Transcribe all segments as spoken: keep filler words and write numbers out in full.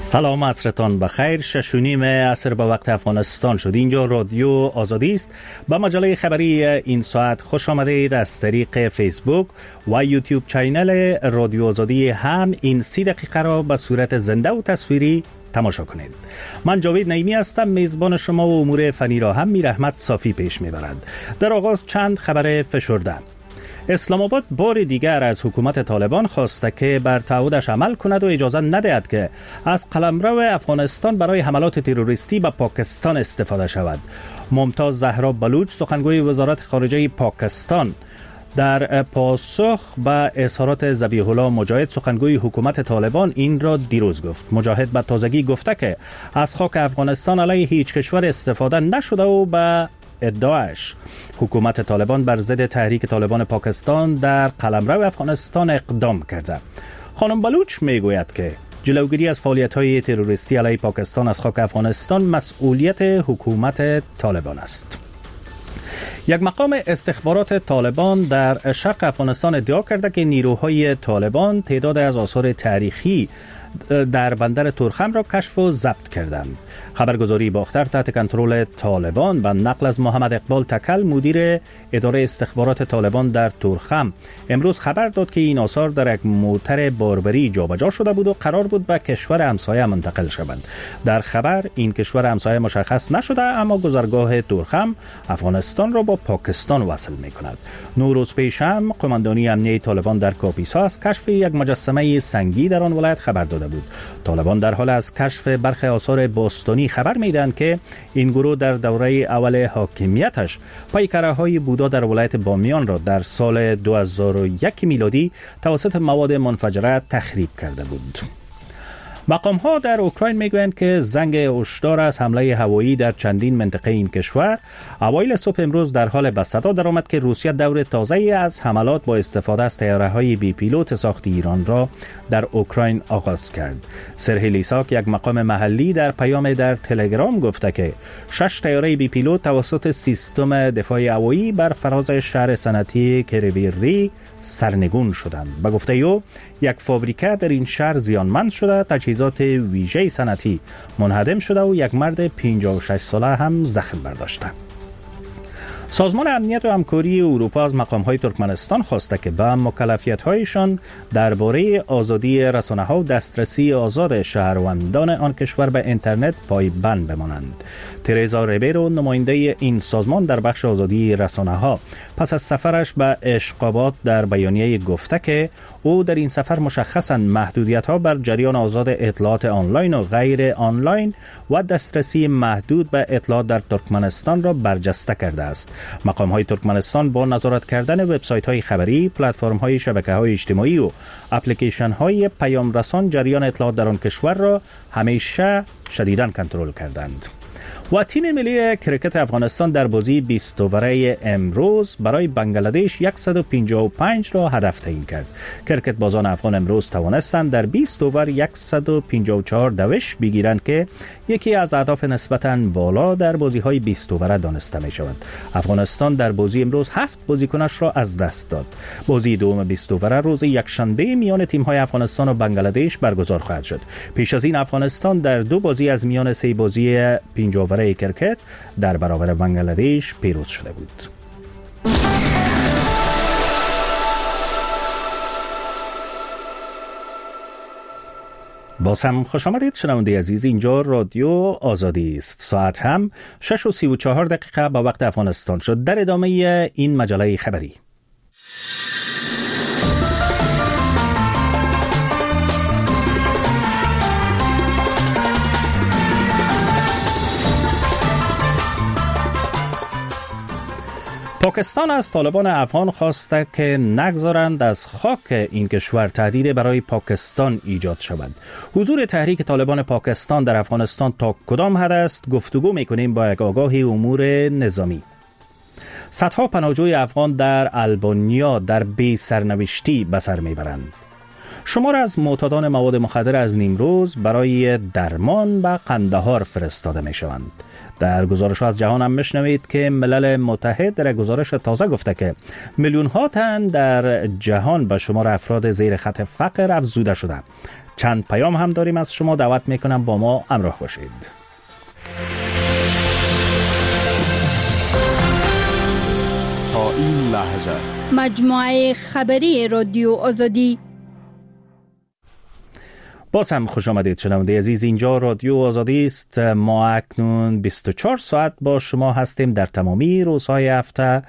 سلام، عصرتان بخیر. شش و نیم عصر به وقت افغانستان شد. اینجا رادیو آزادی است. با مجله خبری این ساعت خوش آمدید. از طریق فیسبوک و یوتیوب چینل رادیو آزادی هم این سی دقیقه را به صورت زنده و تصویری تماشا کنید. من جاوید نعیمی هستم. میزبان شما و امور فنی را هم میر احمد صافی پیش میبرند. در آغاز چند خبر فشرده. اسلام آباد بار دیگر از حکومت طالبان خواسته که بر تعهدش عمل کند و اجازه ندهد که از قلمرو افغانستان برای حملات تروریستی به پاکستان استفاده شود. ممتاز زهرا بلوچ، سخنگوی وزارت خارجه پاکستان، در پاسخ به اظهارات ذبیح الله مجاهد، سخنگوی حکومت طالبان، این را دیروز گفت. مجاهد به تازگی گفته که از خاک افغانستان علیه هیچ کشور استفاده نشده و به ادعاش حکومت طالبان بر ضد تحریک طالبان پاکستان در قلمرو افغانستان اقدام کرده. خانم بلوچ میگوید که جلوگیری از فعالیت‌های تروریستی علیه پاکستان از خاک افغانستان مسئولیت حکومت طالبان است. یک مقام استخبارات طالبان در شرق افغانستان ادعا کرده که نیروهای طالبان تعداد از آثار تاریخی در بندر تورخم را کشف و ضبط کردند. خبرگزاری باختر تحت کنترل طالبان و نقل از محمد اقبال تکل، مدیر اداره استخبارات طالبان در تورخم، امروز خبر داد که این آثار در یک موتر باربری جابجا شده بود و قرار بود به کشور همسایه منتقل شوند. در خبر این کشور همسایه مشخص نشده، اما گذرگاه تورخم افغانستان را با پاکستان وصل می کند. نو روز پیش هم قماندانی امنیه طالبان در کاپیسا از کشف یک مجسمه سنگی در آن ولایت خبر داده بود. طالبان در حال از کشف برخی آثار باستانی خبر میدهند که این گروه در دوره اول حاکمیتش پیکره‌های بودا در ولایت بامیان را در سال دو هزار و یک میلادی توسط مواد منفجره تخریب کرده بود. مقام ها در اوکراین میگویند که زنگ هشدار از حمله هوایی در چندین منطقه این کشور اوایل صبح امروز در حال به صدا درآمد که روسیه دور تازه‌ای از حملات با استفاده از طیاره‌های بی پیلوت ساخت ایران را در اوکراین آغاز کرد. سرهی لیساک، یک مقام محلی، در پیام در تلگرام گفته که شش طیاره بی پیلوت توسط سیستم دفاع هوایی بر فراز شهر صنعتی کریویری سرنگون شدند. به گفته او، یک فابریکه در این شهر زیانمند شده، تجهیزات ویژه صنعتی منهدم شده و یک مرد پنجاه و شش ساله هم زخم برداشته. سازمان امنیت و همکاری اروپا از مقام‌های ترکمنستان خواسته که به مکلفیت‌هایشان درباره آزادی رسانه‌ها و دسترسی آزاد شهروندان آن کشور به اینترنت پایبند بمانند. ترزا ریبیرو، نماینده این سازمان در بخش آزادی رسانه‌ها، پس از سفرش به اشقابات در بیانیه گفته که او در این سفر مشخصاً محدودیت‌ها بر جریان آزاد اطلاعات آنلاین و غیر آنلاین و دسترسی محدود به اطلاعات در ترکمنستان را برجسته کرده است. مقام‌های ترکمنستان با نظارت کردن وبسایت‌های خبری، پلتفرم‌های شبکه‌های اجتماعی و اپلیکیشن‌های پیام رسان جریان اطلاعات در آن کشور را همیشه شدیداً کنترل کردند. و تیم ملی کرکت افغانستان در بازی بیست اووره امروز برای بنگلادش صد و پنجاه و پنج را هدف تعیین کرد. کرکت بازان افغان امروز توانستند در بیست اوور صد و پنجاه و چهار دوش بگیرند که یکی از اهداف نسبتاً بالا در بازی‌های بیست اووره دانسته می‌شود. افغانستان در بازی امروز هفت بازیکنش را از دست داد. بازی دوم بیست اووره روز یکشنبه میان تیم‌های افغانستان و بنگلادش برگزار خواهد شد. پیش از این افغانستان در دو بازی از میان سه بازی پنج اووره کرکت در برابر بنگلادش پیروز شده بود. باز هم خوش آمدید شنونده عزیز. اینجا رادیو آزادی است. ساعت هم شش و سی و چهار دقیقه با وقت افغانستان شد. در ادامه این مجله خبری، پاکستان از طالبان افغان خواسته که نگذارند از خاک این کشور تهدید برای پاکستان ایجاد شود. حضور تحریک طالبان پاکستان در افغانستان تا کدام حد است؟ گفتگو میکنیم با یک آگاه امور نظامی. صدها پناهجوی افغان در آلبانیا در بی سرنوشتی به سر میبرند. شمار از معتادان مواد مخدر از نیمروز برای درمان به قندهار فرستاده می شوند. در گزارش از جهان هم میشنوید که ملل متحد در گزارش تازه گفته که میلیون ها تن در جهان به شمار افراد زیر خط فقر افزوده شده. چند پیام هم داریم از شما، دعوت میکنم با ما همراه باشید. تا این لحظه مجموعه خبری رادیو آزادی. باز هم خوش آمدید شنونده عزیز، اینجا رادیو آزادی است. ما اکنون بیست و چهار ساعت با شما هستیم در تمامی روزهای هفته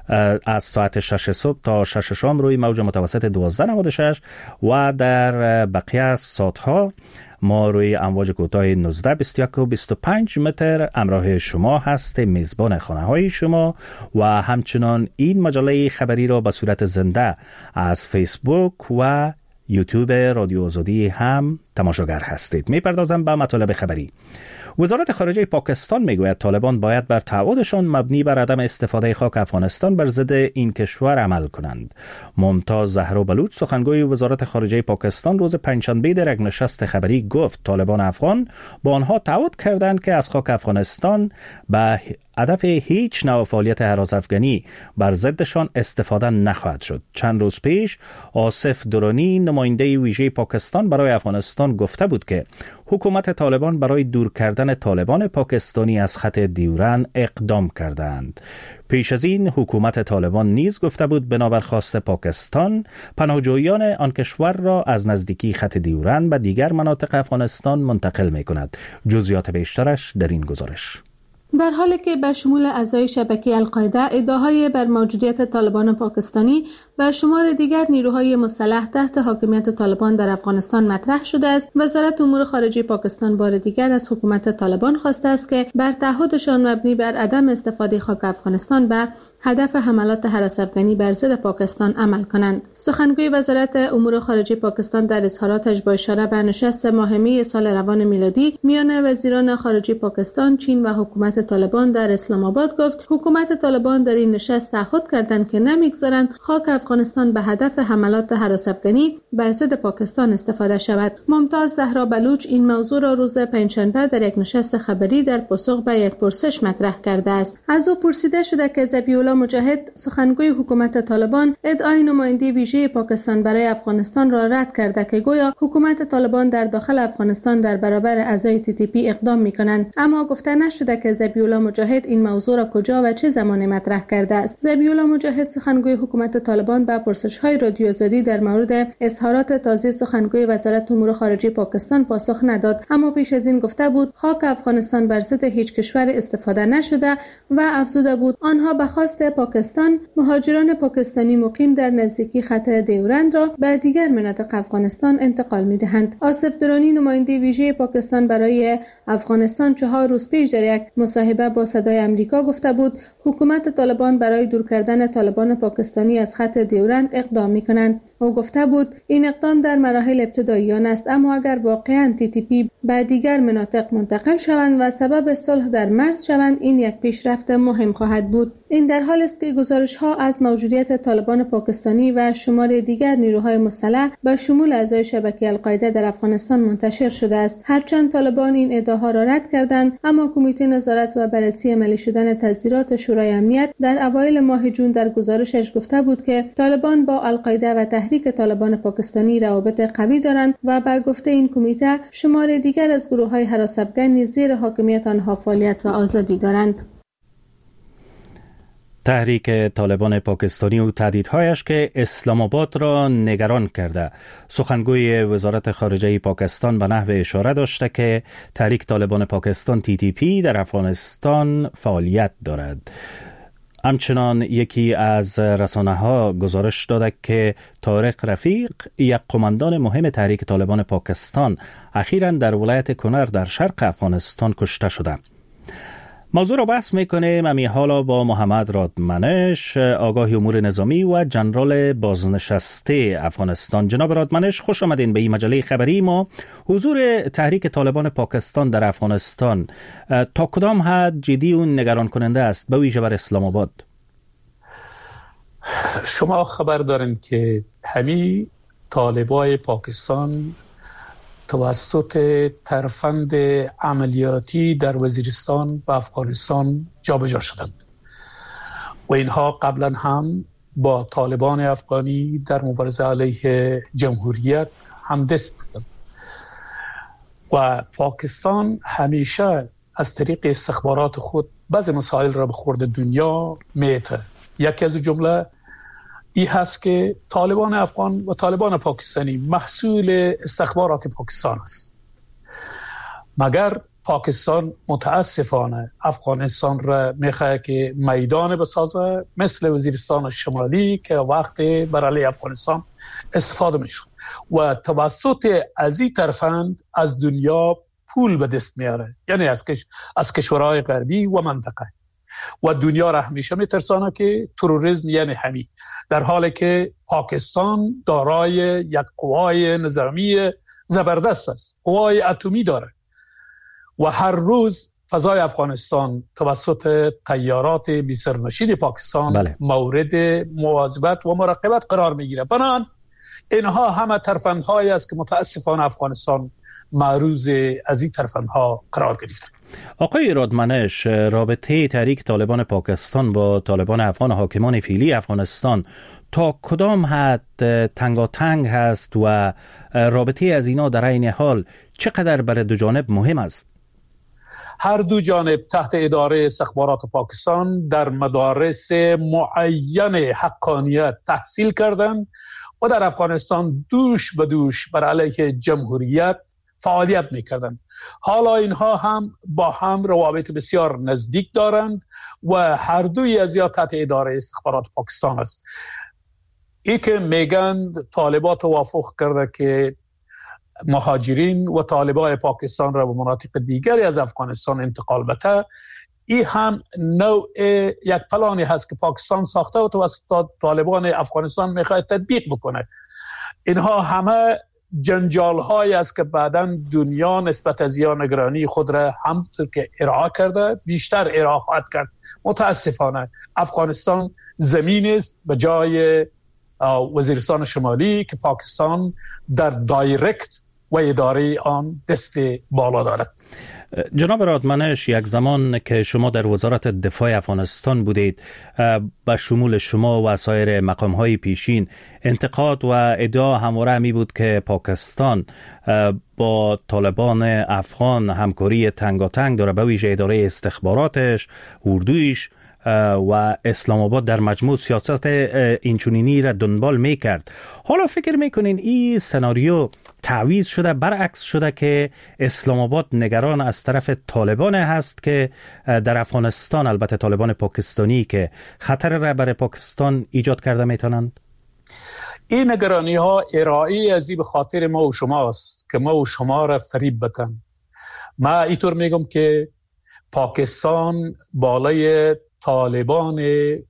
از ساعت شش صبح تا شش شام روی موج متوسط دوازده نود و شش و در بقیه ساعتها ما روی امواج کوتاه نوزده بیست و یک و بیست و پنج متر همراه شما هستیم، میزبان خانه های شما و همچنان این مجله خبری را به صورت زنده از فیسبوک و یوتیوب رادیو آزادی هم تماشاگر هستید. میپردازم به مطالب خبری. وزارت خارجه پاکستان میگوید طالبان باید بر تعهدشان مبنی بر عدم استفاده خاک افغانستان بر ضد این کشور عمل کنند. ممتاز زهرا بلوچ سخنگوی وزارت خارجه پاکستان روز پنجشنبه در یک نشست خبری گفت طالبان افغان با آنها تعهد کردند که از خاک افغانستان به هدف هیچ نوع فعالیت هراس افغانی بر ضدشان استفاده نخواهد شد. چند روز پیش آصف درانی نماینده ویژه پاکستان برای افغانستان گفته بود که حکومت طالبان برای دور کردن طالبان پاکستانی از خط دیورن اقدام کردند. پیش از این حکومت طالبان نیز گفته بود بنابر خواست پاکستان پناهجویان آن کشور را از نزدیکی خط دیورن به دیگر مناطق افغانستان منتقل می کند. جزئیات بیشترش در این گزارش. در حالی که به شمول اعضای شبکه القاعده ادعاهای بر موجودیت طالبان پاکستانی و شمار دیگر نیروهای مسلح تحت حاکمیت طالبان در افغانستان مطرح شده است، وزارت امور خارجه پاکستان بار دیگر از حکومت طالبان خواسته است که بر تعهدشان مبنی بر عدم استفاده خاک افغانستان به هدف حملات هراس افغانی بر ضد پاکستان عمل کنند. سخنگوی وزارت امور خارجه پاکستان در اظهاراتش با اشاره به نشست ماه می سال روان میلادی میان وزیران خارجه پاکستان، چین و حکومت طالبان در اسلام آباد گفت حکومت طالبان در این نشست تعهد کردند که نمیگذارند خاک افغانستان به هدف حملات هراس افغانی بر ضد پاکستان استفاده شود. ممتاز زهرا بلوچ این موضوع را روز پنجشنبه در یک نشست خبری در پاسخ به یک پرسش مطرح کرده است. از او پرسیده شده که ذبیح مجاهد سخنگوی حکومت طالبان ادعای نماینده ویژه پاکستان برای افغانستان را رد کرده که گویا حکومت طالبان در داخل افغانستان در برابر اعضای تی تی پی اقدام می‌کنند، اما گفته نشده که ذبیح الله مجاهد این موضوع را کجا و چه زمانی مطرح کرده است. ذبیح الله مجاهد سخنگوی حکومت طالبان به پرسش‌های رادیو آزادی در مورد اظهارات تازه سخنگوی وزارت امور خارجه پاکستان پاسخ نداد، اما پیش از این گفته بود خاک افغانستان بر ضد هیچ کشور استفاده نشده و افزوده بود آنها به خواست پاکستان مهاجران پاکستانی مقیم در نزدیکی خط دیورند را به دیگر مناطق افغانستان انتقال می‌دهند. آصف درانی نماینده ویژه پاکستان برای افغانستان چهار روز پیش در یک مصاحبه با صدای آمریکا گفته بود حکومت طالبان برای دور کردن طالبان پاکستانی از خط دیورند اقدام می‌کنند. او گفته بود این اقدام در مراحل ابتداییان است، اما اگر واقعاً تی تی پی به دیگر مناطق منتقل شوند و سبب صلح در مرز شوند این یک پیشرفت مهم خواهد بود. این در حال است که گزارش‌ها از موجودیت طالبان پاکستانی و شمار دیگر نیروهای مسلح به شمول اعضای شبکه القاعده در افغانستان منتشر شده است. هرچند طالبان این ادعاها را رد کردند، اما کمیته نظارت و بررسی عملی شدن تذیرات شورای امنیت در اوایل ماه جون در گزارشش گفته بود که طالبان با القاعده و تحریک طالبان پاکستانی روابط قوی دارند و به گفته این کمیته شمار دیگر از گروه‌های هراس افغان زیر حاکمیت آنها فعالیت و آزادی دارند. تحریک طالبان پاکستانی و تهدیدهایش که اسلام آباد را نگران کرده. سخنگوی وزارت خارجه پاکستان به نحو اشاره داشته که تحریک طالبان پاکستان تی تی پی در افغانستان فعالیت دارد. همچنان یکی از رسانه‌ها گزارش داده که طارق رفیق، یک قماندان مهم تحریک طالبان پاکستان، اخیراً در ولایت کنر در شرق افغانستان کشته شده. موضوع را بحث میکنیم امی حالا با محمد رادمنش، آگاه امور نظامی و جنرال بازنشسته افغانستان. جناب رادمنش خوش آمدین به این مجله خبری ما. حضور تحریک طالبان پاکستان در افغانستان تا کدام حد جدی و نگران کننده است، به ویژه بر اسلام آباد؟ شما خبر دارین که همین طالبای پاکستان توسط ترفند عملیاتی در وزیرستان و افغانستان جابجا شدند و اینها قبلا هم با طالبان افغانی در مبارزه علیه جمهوریت همدست بودند و پاکستان همیشه از طریق استخبارات خود بعضی مسائل را به خورد دنیا میته. یکی از جمله این هست که طالبان افغان و طالبان پاکستانی محصول استخبارات پاکستان است. مگر پاکستان متاسفانه افغانستان را میخواه که میدان بسازه مثل وزیرستان شمالی که وقتی برای افغانستان استفاده میشد و توسط از این ترفند از دنیا پول به دست میاره، یعنی از کش... از کشورهای غربی و منطقه و دنیا را همیشه میترسانه که تروریسم یعنی همین، در حالی که پاکستان دارای یک قوای نظامی زبردست است، قوای اتمی داره و هر روز فضای افغانستان توسط طیارات بی‌سرنشین پاکستان بله. مورد مواظبت و مراقبت قرار میگیره. بنابراین اینها همه ترفندهایی است که متاسفانه افغانستان معروض از این ترفندها قرار گرفته. آقای رادمنش، رابطه تحریک طالبان پاکستان با طالبان افغان حاکمان فعلی افغانستان تا کدام حد تنگاتنگ هست و رابطه از اینا در این حال چقدر برای دو جانب مهم است؟ هر دو جانب تحت اداره استخبارات پاکستان در مدارس معین حقانیت تحصیل کردند و در افغانستان دوش به دوش بر علیه جمهوریت فعالیت میکردند. حالا اینها هم با هم روابط بسیار نزدیک دارند و هر دوی از یا تحت اداره استخبارات پاکستان است. ای که میگند طالبان توافق کرده که مهاجرین و طالبان پاکستان را به مناطق دیگری از افغانستان انتقال بده، این هم نوع یک پلانی هست که پاکستان ساخته و توسط طالبان افغانستان میخواد تطبیق بکنه. اینها همه جنجال هایی است که بعداً دنیا نسبت از یا نگرانی خود را همونطور که ارائه کرده بیشتر ارائه خواهد کرد. متاسفانه افغانستان زمین است به جای وزیرستان شمالی که پاکستان در دایرکت و اداره آن دست بالا دارد. جناب رادمنش، یک زمان که شما در وزارت دفاع افغانستان بودید، به شمول شما و سایر مقام‌های پیشین انتقاد و ادعا همواره همی بود که پاکستان با طالبان افغان همکاری تنگاتنگ داره، به ویژه اداره استخباراتش، اردویش و اسلام آباد در مجموع سیاست اینچنینی را دنبال میکرد. حالا فکر میکنین این سناریو تعویض شده، برعکس شده که اسلام آباد نگران از طرف طالبان هست که در افغانستان، البته طالبان پاکستانی، که خطر را برای پاکستان ایجاد کرده میتونند؟ این نگرانی ها ارائه ازی به خاطر ما و شماست که ما و شما را فریب بتن. ما اینطور میگم که پاکستان بالای طالبان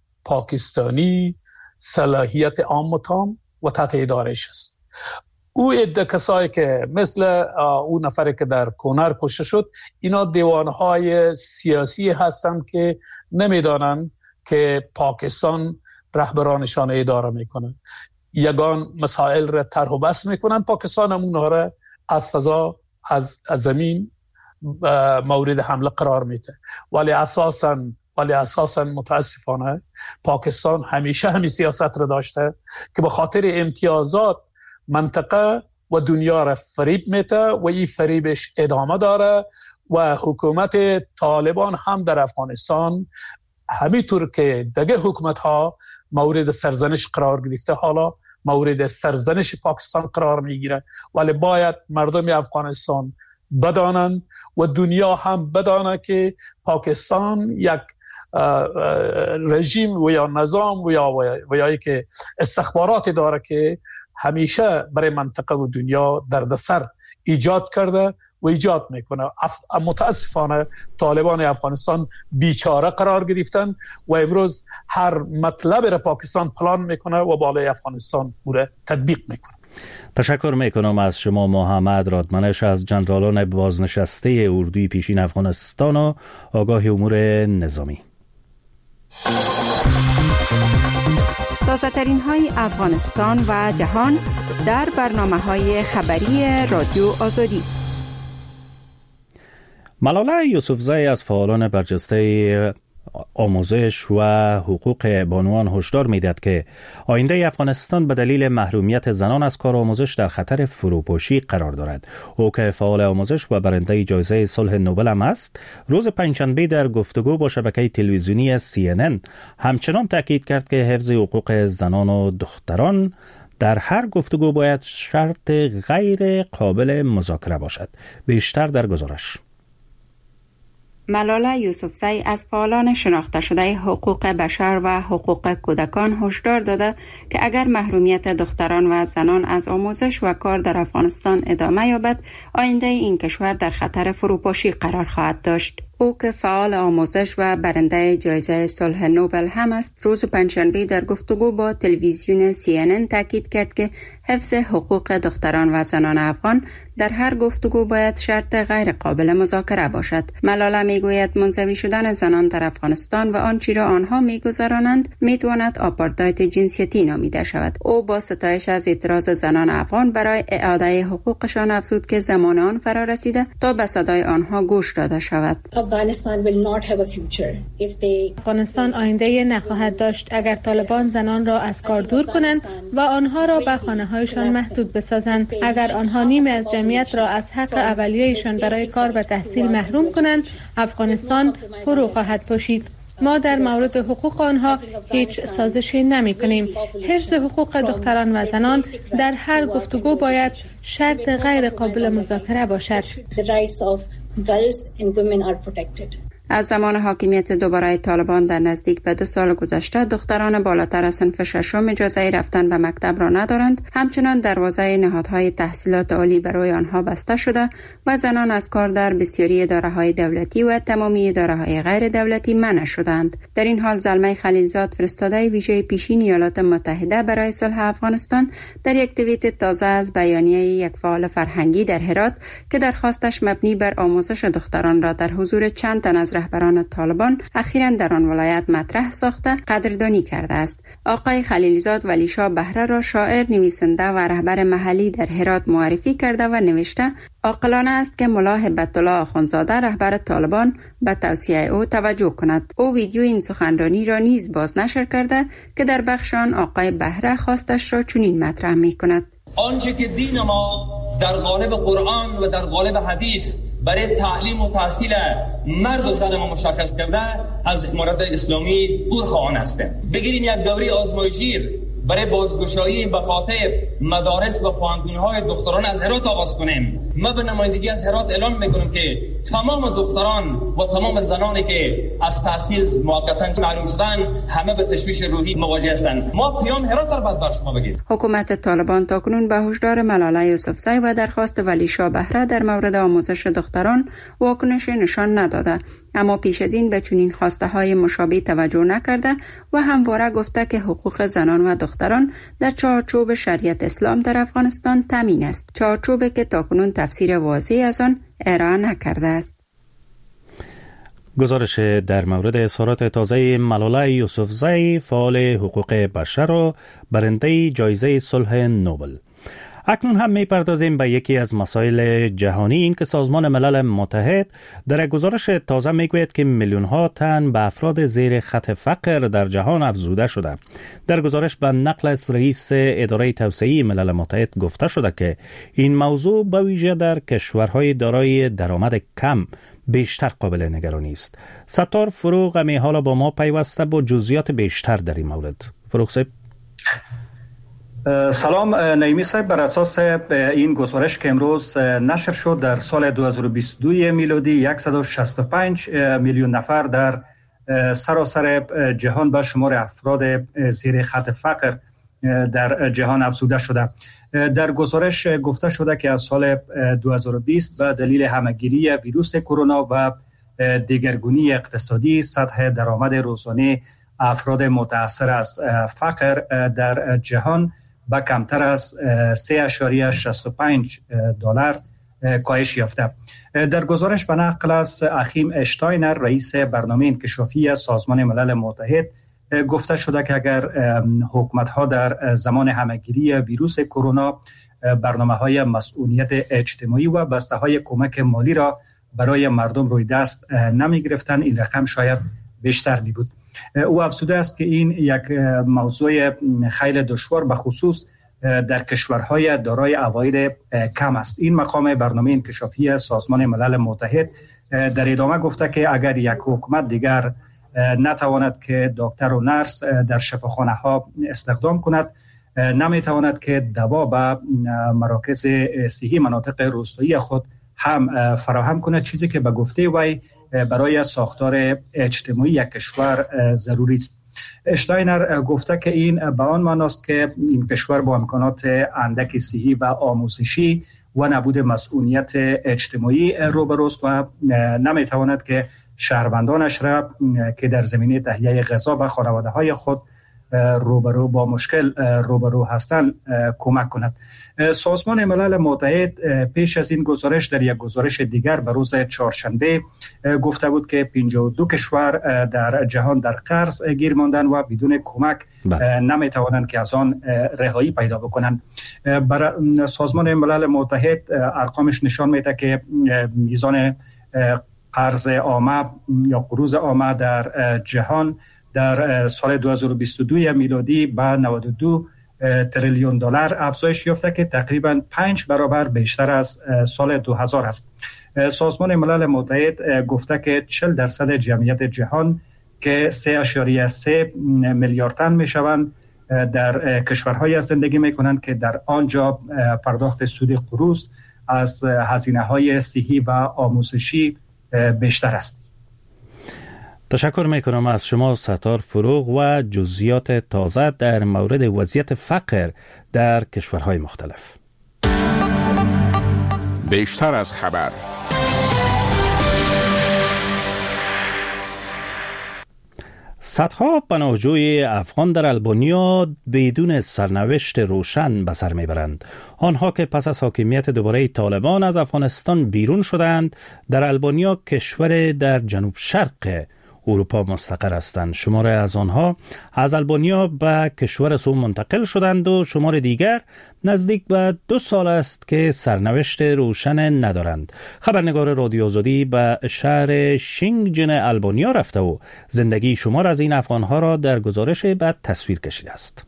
پاکستانی صلاحیت عام و تام و تحت ادارهش است. او عده کسایی که مثل اون نفری که در کنر کشته شد، اینا دیوانهای سیاسی هستند که نمیدانند که پاکستان رهبرانشان اداره میکنن، یگان مسائل را طرح و بس میکنن. پاکستان هم اونها را از فضا، از, از زمین مورد حمله قرار میده. ولی اساساً ولی اساساً متاسفانه پاکستان همیشه همین سیاست را داشته که به خاطر امتیازات منطقه و دنیا را فریب میده و این فریبش ادامه داره و حکومت طالبان هم در افغانستان همینطور که دیگه حکومت ها مورد سرزنش قرار گرفته، حالا مورد سرزنش پاکستان قرار میگیره. ولی باید مردم افغانستان بدانند و دنیا هم بدانه که پاکستان یک رژیم و یا نظام و یا و یا که استخبارات داره که همیشه برای منطقه و دنیا دردسر ایجاد کرده و ایجاد میکنه. متاسفانه طالبان افغانستان بیچاره قرار گرفتن و امروز هر مطلب را پاکستان پلان میکنه و بالای افغانستان او را تطبیق میکنه. تشکر میکنم از شما محمد رادمنش، از جنرالان بازنشسته اردوی پیشین افغانستان و آگاه امور نظامی. تازه ترین های افغانستان و جهان در برنامه های خبری رادیو آزادی. ملاله یوسفزئی از فعالان برجسته آموزش و حقوق بانوان هشدار می‌دهد که آینده افغانستان به دلیل محرومیت زنان از کار آموزش در خطر فروپاشی قرار دارد. او که فعال آموزش و برنده جایزه صلح نوبل هم است، روز پنجشنبه در گفتگو با شبکه تلویزیونی سی ان ان همچنان تاکید کرد که حفظ حقوق زنان و دختران در هر گفتگو باید شرط غیر قابل مذاکره باشد. بیشتر در گزارش. ملاله یوسفزئی از فعالان شناخته شده حقوق بشر و حقوق کودکان هشدار داده که اگر محرومیت دختران و زنان از آموزش و کار در افغانستان ادامه یابد، آینده این کشور در خطر فروپاشی قرار خواهد داشت. او که فعال آموزش و برنده جایزه صلح نوبل هم است، روز پنجشنبه در گفتگو با تلویزیون سی ان ان تاکید کرد که حفظ حقوق دختران و زنان افغان در هر گفتگو باید شرط غیر قابل مذاکره باشد. ملاله میگوید منزوی شدن زنان در افغانستان و آنچه را آنها میگذرانند میتواند آپارتاید جنسیتی نامیده شود. او با ستایش از اعتراض زنان افغان برای اعاده حقوقشان افزود که زمان آن فرا رسیده تا به صدای آنها گوش داده شود. افغانستان آینده نخواهد داشت اگر طالبان زنان را از کار دور کنند و آنها را به خانه‌هایشان محدود بسازند. اگر آنها نیمه از جمعیت را از حق اولیه‌شان برای کار و تحصیل محروم کنند، افغانستان فرو خواهد پاشید. ما در مورد حقوق آنها هیچ سازشی نمی کنیم. حفظ حقوق دختران و زنان در هر گفتگو باید شرط غیر قابل مذاکره باشد. از زمان حاکمیت دوباره طالبان در نزدیک به دو سال گذشته، دختران بالاتر از صنف ششم اجازه رفتن به مکتب را ندارند. همچنان دروازه نهادهای تحصیلات عالی برای آنها بسته شده و زنان از کار در بسیاری اداره‌های دولتی و تمامی اداره‌های غیر دولتی منع شدند. در این حال زلمه خلیلزاد، فرستاده ویژه پیشین ایالات متحده برای صلح افغانستان، در یک توییت تازه از بیانیه یک فعال فرهنگی در هرات که درخواستش مبنی بر آموزش دختران را در حضور چند تن از رهبران طالبان اخیراً در آن ولایت مطرح ساخته قدردانی کرده است. آقای خلیلزاد ولیشاه بهره را شاعر، نویسنده و رهبر محلی در هرات معرفی کرده و نوشته عاقلانه است که ملا هبت الله آخوندزاده رهبر طالبان به توصیه او توجه کند. او ویدیو این سخنرانی را نیز باز نشر کرده که در بخش آن آقای بهره خواستش را چنین مطرح می کند: آنچه که دین ما در قالب قرآن و در قالب حدیث برای تعلیم و تحصیل مرد و زن ما مشخص کرده، از امارت اسلامی دور خواهان است. بگیریم یک دوره آزمایشی برای بازگشایی به قاطع مدارس و پوهنتون‌های دختران از هرات آغاز کنیم. ما به نمایندگی از هرات اعلام میکنم که تمام دختران و تمام زنانی که از تحصیل موقتا محروم شدن همه به تشویش روحی مواجه هستند. ما پیام هرات را باید بر شما بگیم. حکومت طالبان تاکنون به هشدار ملاله یوسفزئی و درخواست ولیشاه بهره در مورد آموزش دختران واکنش نشان نداده، اما پیش از این به چنین خواسته های مشابه توجه نکرده و همواره گفته که حقوق زنان و دختران در چارچوب شریعت اسلام در افغانستان تامین است، چارچوبی که تاکنون تفسیر واضحی از آن ارائه نکرده است. گزارش در مورد اظهارات تازه ملاله یوسفزئی، فعال حقوق بشر و برنده جایزه صلح نوبل. اکنون هم می پردازیم به یکی از مسائل جهانی، این که سازمان ملل متحد در گزارش تازه می گوید که میلیون ها تن به افراد زیر خط فقر در جهان افزوده شده. در گزارش به نقل از رئیس اداره توسعه ملل متحد گفته شده که این موضوع به ویژه در کشورهای دارای درآمد کم بیشتر قابل نگرانی است. ستار فروغ می حالا با ما پیوسته با جزئیات بیشتر در این مورد. فروغ صاحب. سلام نعیمی صاحب، بر اساس این گزارش که امروز نشر شد، در سال دو هزار و بیست و دو میلادی صد و شصت و پنج میلیون نفر در سراسر جهان به شمار افراد زیر خط فقر در جهان افزوده شده. در گزارش گفته شده که از سال دو هزار و بیست به دلیل همهگیری ویروس کرونا و دگرگونی اقتصادی، سطح درآمد روزانه افراد متأثر از فقر در جهان به کمتر از سه ممیز شصت و پنج دلار کاهش یافته. در گزارش به نقل از اخیم اشتاینر، رئیس برنامه انکشافی سازمان ملل متحد، گفته شده که اگر حکومت ها در زمان همهگیری ویروس کرونا برنامه‌های مسئولیت اجتماعی و بسته‌های کمک مالی را برای مردم روی دست نمی گرفتن، این رقم شاید بیشتر می بود. او افزوده است که این یک موضوع خیلی دشوار به خصوص در کشورهای دارای عواید کم است. این مقام برنامه انکشافی سازمان ملل متحد در ادامه گفته که اگر یک حکومت دیگر نتواند که دکتر و نرس در شفاخانه ها استخدام کند، نمیتواند که دوا به مراکز صحی مناطق روستایی خود هم فراهم کند، چیزی که به گفته وی برای ساختار اجتماعی یک کشور ضروری است. اشتاینر گفته که این به آن معنی است که این کشور با امکانات اندک صحی و آموزشی و نبود مسئولیت اجتماعی روبروست و نمیتواند که شهروندانش را که در زمینه تهیه غذا به خانواده های خود روبرو با مشکل روبرو هستند کمک کند. سازمان ملل متحد پیش از این گزارش در یک گزارش دیگر به روز چهارشنبه گفته بود که پنجاه و دو کشور در جهان در قرض گیر ماندن و بدون کمک نمیتوانند که از آن رهایی پیدا بکنند. برای سازمان ملل متحد ارقامش نشان میده که میزان قرض عامه یا قروض عامه در جهان در سال دو هزار و بیست و دو میلادی به نود و دو تریلیون دلار افزایش یافته که تقریباً پنج برابر بیشتر از سال دو هزار است. سازمان ملل متحد گفته که چهل درصد جمعیت جهان که سه اشاریه سه میلیارد تن میشوند در کشورهایی از زندگی میکنند که در آنجا پرداخت سود قروض از هزینه‌های صحی و آموزشی بیشتر است. تشکر میکنم از شما ستار فروغ و جزئیات تازه در مورد وضعیت فقر در کشورهای مختلف. بیشتر از خبر. صدها پناهجوی افغان در البانیا بدون سرنوشت روشن به سر میبرند. آنها که پس از حاکمیت دوباره طالبان از افغانستان بیرون شدند، در البانیا کشور در جنوب شرق اروپا مستقر هستند. شمار از آنها از البانیا به کشور سوم منتقل شدند و شمار دیگر نزدیک به دو سال است که سرنوشت روشن ندارند. خبرنگار رادیو آزادی به شهر شینگجن البانیا رفته و زندگی شمار از این افغانها را در گزارش بعد تصویر کشیده است.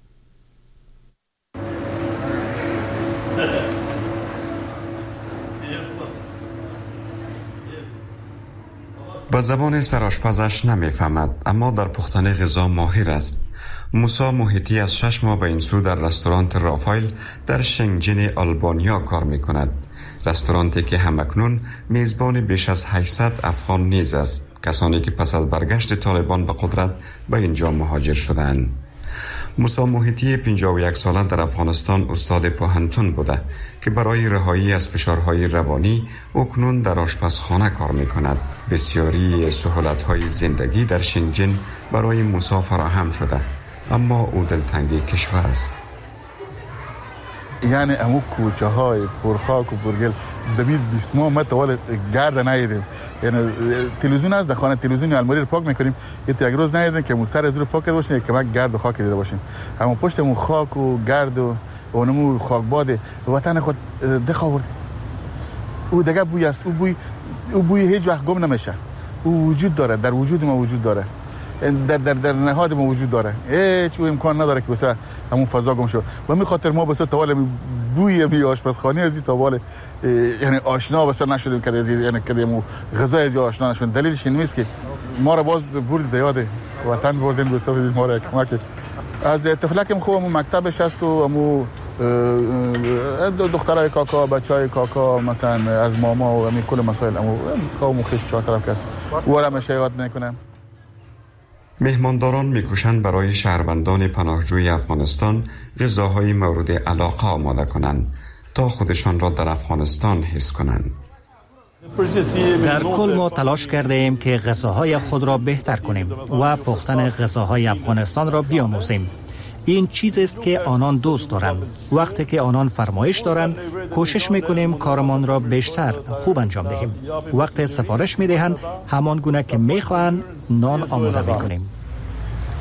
به زبان سرآشپزش نمیفهمد، اما در پختن غذا ماهر است. موسی محیطی از شش ماه به این سو در رستوران رافایل در شینگجن آلبانیا کار می کند. رستورانتی که همکنون میزبان بیش از هشتصد افغان نیز است، کسانی که پس از برگشت طالبان به قدرت به اینجا مهاجر شدند. موسی محیطی پنجاه و یک ساله در افغانستان استاد پوهنتون بوده که برای رهایی از فشارهای روانی اکنون در آشپزخانه کار می کند. بسیاری سهولت‌های زندگی در شینگجن برای موسی فراهم شده، اما او دلتنگ کشور است. یعنی امو کوچه های پرخاک و پرگل دبیر بیست ماه ما طوال گرد نیدیم. یعنی تلویزیون از خانه تلویزیون الماری رو پاک میکنیم، یه یک روز نیدیم که مو سر از رو پاک کرده باشیم که ما گرد و خاک دیده باشیم. اما پشت مو خاک و گرد و اونمو خاک باده وطن خود دخاورد. او دیگه بوی است، او بوی او بوی هیچ وقت گم نمیشه. او وجود داره، در وجود ما وجود داره، در در در نهاد ما وجود داره. هیچ امکان نداره که بسه همون فضا گم شد. و می خاطر ما بسه طوال بوی می آشپزخانه از طوال یعنی آشنا بسه نشدیم که از یعنی که غذا از آشنا نشدیم. دلیلش این نیست که ما را باز برد یاد وطن بردن بسته ما را کمک از طفلکم خوبم مکتبش هست و امو دخترای کاکا بچهای کاکا مثلا از ماما و همین کل مسائل امو قوم خش چهار طرف کس و را میشه یاد میکنم. مهمانداران میکوشند برای شهروندان پناهجوی افغانستان غذاهای مورد علاقه آماده کنند تا خودشان را در افغانستان حس کنند. در کل ما تلاش کرده ایم که غذاهای خود را بهتر کنیم و پختن غذاهای افغانستان را بیاموزیم. این چیز است که آنان دوست دارند. وقتی که آنان فرمایش دارند کوشش میکنیم کارمان را بیشتر خوب انجام دهیم. وقتی سفارش میدهند همان گونه که میخواهند نان آماده میکنیم.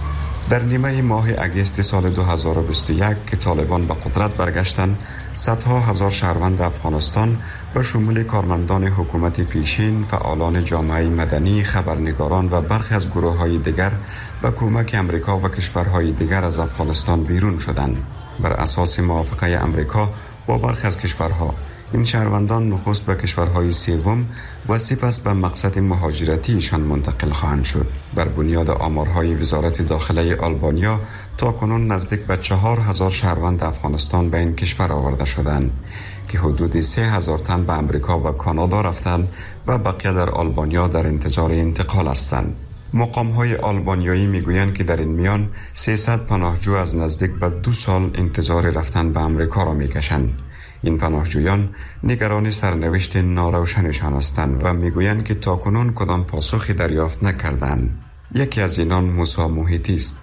در نیمه ماه اگست سال دو هزار و بیست و یک که طالبان به قدرت برگشتند، صدها هزار شهروند افغانستان به شمول کارمندان حکومت پیشین، فعالان جامعه مدنی، خبرنگاران و برخی از گروه‌های دیگر به کمک امریکا و کشورهای دیگر از افغانستان بیرون شدند. بر اساس موافقه امریکا با برخی از کشورها، این شهروندان نخست به کشورهای سوم و سپس به مقصد مهاجرتیشان منتقل خواهند شد. بر بنیاد آمارهای وزارت داخله آلبانیا تا کنون نزدیک به چهار هزار شهروند افغانستان به این کشور آورده شدند که حدود سه هزار تن به امریکا و کانادا رفتند و بقیه در آلبانیا در انتظار انتقال هستند. مقام‌های آلبانیایی میگویند که در این میان سیصد پناهجو از نزدیک به دو سال انتظار رفتن به امریکا را میکشند. این پناهجویان نگران سرنوشت ناروشنشان هستند و میگویند که تاکنون کدام پاسخی دریافت نکردند. یکی از اینان موسی محیطی است.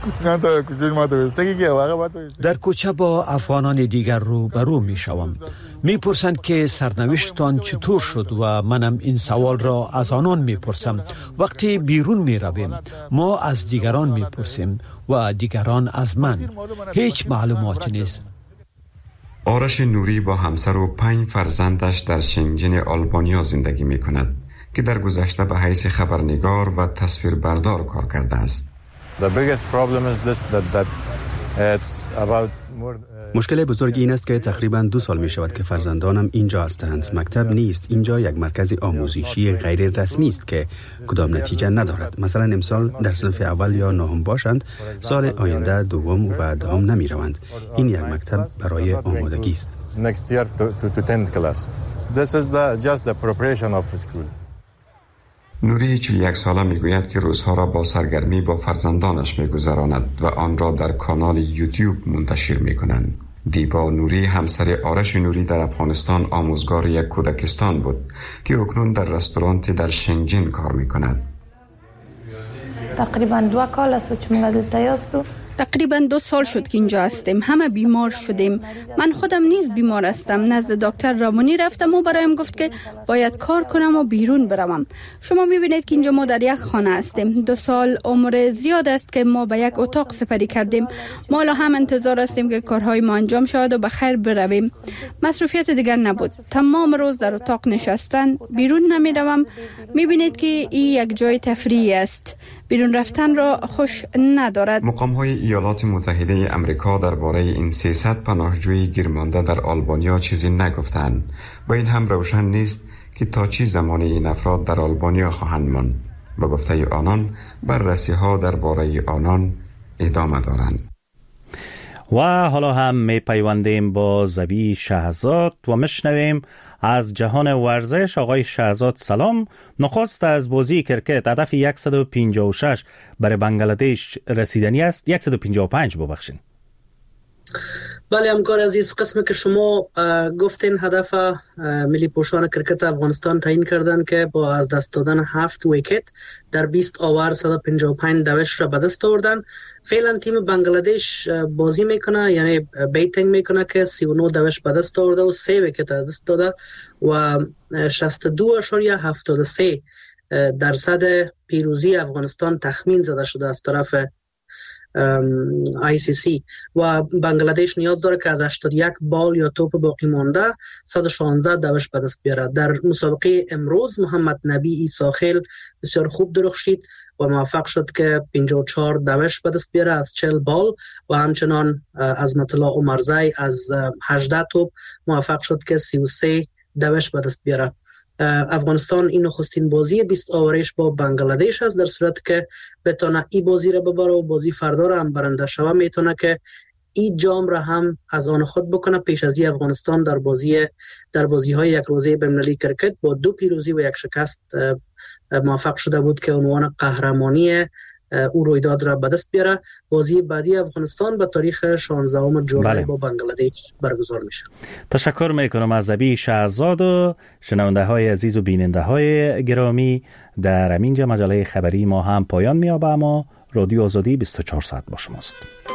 در کوچه با افغانان دیگر رو برو می شوم. می پرسند که سرنوشتتان چطور شد و منم این سوال را از آنان می پرسم. وقتی بیرون می رویم ما از دیگران می پرسیم و دیگران از من. هیچ معلوماتی نیست. آرش نوری با همسر و پنج فرزندش در شنگجن آلبانیا زندگی می کند که در گذشته به حیث خبرنگار و تصویربردار کار کرده است. مشکل بزرگ این است که تقریباً دو سال می شود که فرزندانم اینجا هستند. مکتب نیست. اینجا یک مرکز آموزشی غیر رسمی است که کدام نتیجه ندارد. مثلا امسال در صنف اول یا نهم باشند، سال آینده دوم و دهم نمی روند. این یک مکتب برای آمادگی است. نوری چهل و یک ساله میگوید که روزها را با سرگرمی با فرزندانش میگذراند و آن را در کانال یوتیوب منتشر میکنند. دیبا نوری همسر آرش نوری در افغانستان آموزگار یک کودکستان بود که اکنون در رستورانتی در شنگجن کار میکند. تقریبا دو کال است که ما دلته یاستو. تقریبا دو سال شد که اینجا هستیم. همه بیمار شدیم. من خودم نیز بیمار هستم. نزد دکتر رامونی رفتم و برایم گفت که باید کار کنم و بیرون بروم. شما میبینید که اینجا ما در یک خانه هستیم. دو سال عمر زیاد است که ما به یک اتاق سپری کردیم. ما الان هم انتظار هستیم که کارهای ما انجام شود و به خیر برویم. مصروفیت دیگر نبود. تمام روز در اتاق نشستن، بیرون نمیروم. میبینید که این یک جای تفریحی است. بیرون رفتن را خوش ندارد. مقام‌های ایالات متحده امریکا درباره این سیصد پناهجوی گیرمانده در آلبانیا چیزی نگفتند و این هم روشن نیست که تا چه زمان این افراد در آلبانیا خواهند ماند. به گفته آنان بررسی‌ها درباره آنان ادامه دارند. و حالا هم می پیوندیم با زبی شهزاد و مشنویم از جهان ورزش. آقای شهزاد سلام. نخست از بازی کرکت هدف صد و پنجاه و شش برای بنگلادش رسیدنی است. صد و پنجاه و پنج ببخشید. بله همکار عزیز، قسمی که شما گفتین هدف ملی پوشان کرکت افغانستان تعیین کردن که با از دست دادن هفت ویکت در بیست آور صد و پنجاه و پنج دوش را به دست آوردن. فعلا تیم بنگلادش بازی میکنه، یعنی بیتینگ میکنه که سی و نه دوش به دست آورده و سه ویکت از دست داده و شصت و دو اشاریه هفتاد و سه درصد پیروزی افغانستان تخمین زده شده از طرف آی سی سی و بنگلادش نیاز داره که از هشتاد و یک بال یا توپ باقی مانده صد و شانزده دوش به دست بیاره. در مسابقه امروز محمد نبی ایساخیل بسیار خوب درخشید و موفق شد که پنجاه و چهار دوش به دست بیاره از چهل بال و همچنان عظمت الله عمرزی از هجده توپ موفق شد که سی و سه دوش به دست بیاره. افغانستان این نخستین بازی بیست آورش با بنگلادش است، در صورت که بتونه ای بازی را ببره و بازی فردا را هم برنده شوه میتونه که ای جام را هم از آن خود بکنه. پیش از این افغانستان در بازی در بازی های یک روزه بین‌المللی کرکت با دو پیروزی و یک شکست موفق شده بود که عنوان قهرمانی او رویداد را به دست بیاره. بازی بعدی افغانستان به تاریخ شانزدهم جولای بله. با بنگلادش برگزار میشه. تشکر میکنم از زبی شهزاد و شنونده های عزیز و بیننده های گرامی. در همینجا مجله خبری ما هم پایان میابه، اما رادیو آزادی بیست و چهار ساعت با شماست.